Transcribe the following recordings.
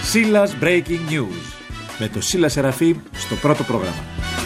Σίλας Breaking News με το Σίλα Σεραφείμ στο πρώτο πρόγραμμα.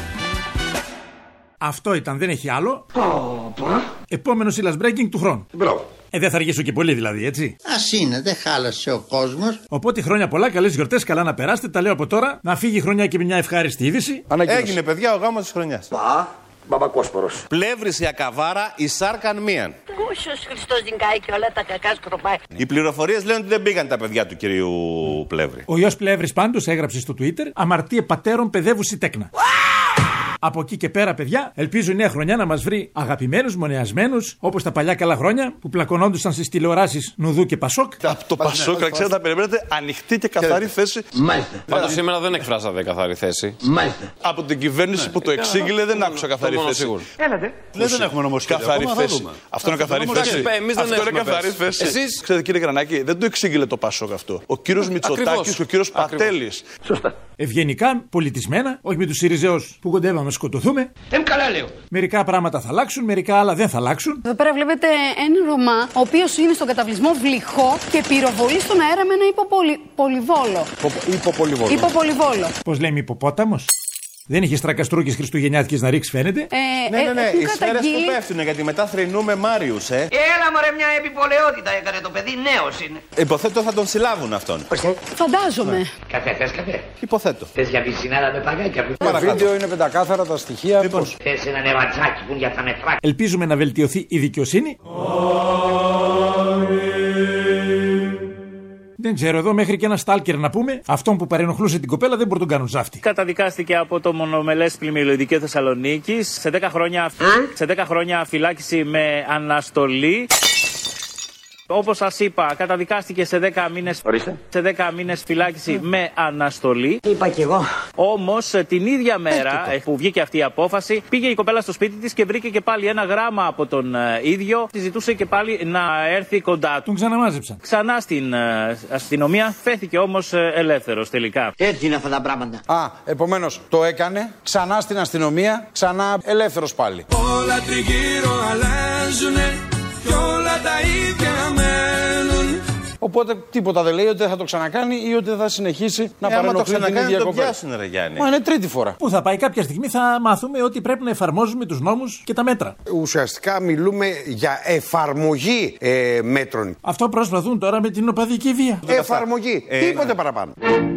Αυτό ήταν, δεν έχει άλλο. Επόμενο Σίλας Breaking του χρόνου. Μπράβο. Δεν θα αργήσω και πολύ δηλαδή, έτσι. Ας είναι, δεν χάλασε ο κόσμος. Οπότε χρόνια πολλά, καλές γιορτές, καλά να περάσετε. Τα λέω από τώρα. Να φύγει η χρονιά και με μια ευχάριστη είδηση. Έγινε, παιδιά, ο γάμος της χρονιάς. Μπαμπακόσπορος. Πλεύρης Ακαβάρα, η Σάρκαν Μίαν. Ούσος Χριστός Νικάει και όλα τα κακά σκροπάει. Οι πληροφορίες λένε ότι δεν πήγαν τα παιδιά του κυρίου Πλεύρη. Ο γιος Πλεύρης πάντως έγραψε στο Twitter: αμαρτίε πατέρων παιδεύουσι τέκνα. Από εκεί και πέρα, παιδιά, ελπίζω η νέα χρονιά να μας βρει αγαπημένους, μονεασμένους, όπως τα παλιά καλά χρόνια που πλακωνόντουσαν στις τηλεοράσεις Νουδού και Πασόκ. Από το Πασόκ, ξέρετε, θα περιμένετε ανοιχτή και καθαρή θέση. Μάλιστα. Πάντως σήμερα δεν εκφράσατε καθαρή θέση. Μάλιστα. Από την κυβέρνηση που το εξήγηλε δεν άκουσα καθαρή θέση. Έλατε. Δεν έχουμε νομοσχέδιο. Καθαρή θέση. Αυτό είναι καθαρή θέση. Εμείς δεν Αυτό είναι έχουμε καθαρή πέσει. θέση. Εσείς? Ξέρετε, κύριε Γρανάκη, δεν το εξήγηλε το Πασόκ αυτό. Ο κύριος Μητσοτάκης και ο κύριος Πατέλης. Ευγενικά, πολιτισμένα, όχι με τους Συριζέους που κοντεύαμε να σκοτωθούμε. Καλά λέω. Μερικά πράγματα θα αλλάξουν, μερικά άλλα δεν θα αλλάξουν. Εδώ πέρα βλέπετε ένα Ρωμά, ο οποίος είναι στον καταβλισμό Βλυχό και πυροβολεί στον αέρα με ένα υποπολιβόλο. Υποπολιβόλο. Πώς λέμε, υποπόταμος. Δεν είχε στρακαστρούκες χριστουγεννιάτικες να ρίξει, φαίνεται. Ναι, οι σφαίρες που πέφτουν, γιατί μετά θρηνούμε Μάριους, Έλα μωρέ, μια επιπολαιότητα έκανε το παιδί, νέος είναι. Υποθέτω θα τον συλλάβουν αυτόν. Φαντάζομαι. Καφέ, θες καφέ? Υποθέτω. Θες για πισινάδα με παγάκια? Το βίντεο είναι πεντακάθαρα τα στοιχεία. Θες ένα νεβατζάκι που είναι για τα μετράκια? Ελπίζουμε να βελτιωθεί η δικαιοσύνη. Δεν ξέρω, εδώ μέχρι και ένα στάλκερ να πούμε, αυτόν που παρενοχλούσε την κοπέλα δεν μπορεί να τον κάνουν ζάφτη. Καταδικάστηκε από το μονομελές πλημμυριολογικό Θεσσαλονίκης σε 10 χρόνια φυλάκιση με αναστολή. Όπως σας είπα, καταδικάστηκε σε 10 μήνες φυλάκιση με αναστολή. Είπα κι εγώ. Όμως την ίδια μέρα που βγήκε αυτή η απόφαση, πήγε η κοπέλα στο σπίτι της και βρήκε και πάλι ένα γράμμα από τον ίδιο. Τη ζητούσε και πάλι να έρθει κοντά του. Τον ξαναμάζεψαν. Ξανά στην αστυνομία, φέθηκε όμως ελεύθερος τελικά. Έτσι είναι αυτά τα πράγματα. Επομένως το έκανε, ξανά στην αστυνομία, ξανά ελεύθερος πάλι. Όλα τριγύρω αλλάζουνε κι όλα τα ίδια μένουν. Οπότε τίποτα δεν λέει ότι δεν θα το ξανακάνει ή ότι θα συνεχίσει να παρενοχλεί την ίδια κοπέλα. Μα είναι τρίτη φορά. Πού θα πάει, κάποια στιγμή θα μάθουμε ότι πρέπει να εφαρμόζουμε τους νόμους και τα μέτρα. Ουσιαστικά μιλούμε για εφαρμογή μέτρων. Αυτό προσπαθούν τώρα με την οπαδική βία. Εφαρμογή. Τίποτε παραπάνω.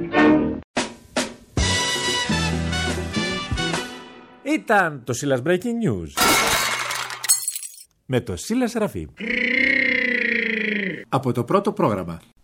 Ήταν το Σίλας Breaking News με το Σίλα Σεραφείμ από το πρώτο πρόγραμμα.